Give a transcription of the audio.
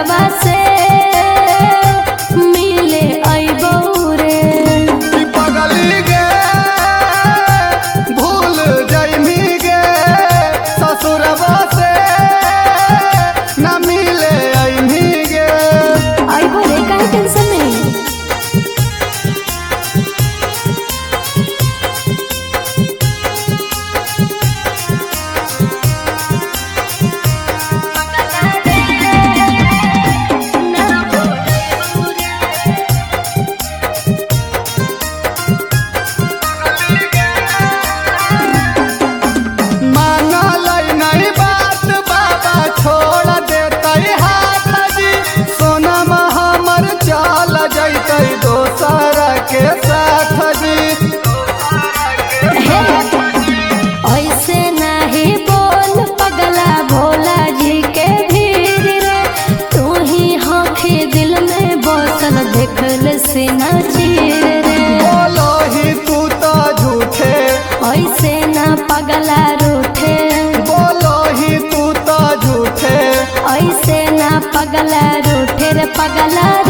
ससुरवा से मिले अइबौ रे। पगली गे भूल जइमी गे ससुरवा से न मिले अइमी गे। अइबौ रे, काहे टेंशन में। दोसरा के साथ जी ऐसे नहीं बोल पगला भोला जी के भीड़ रे। तू ही होखे दिल में बसल देखल से न चीर रे। बोलो ही तू तो झूठे ऐसे न पगला रूठे। बोलो ही तू तो झूठे ऐसे न पगला रूठे रे पगला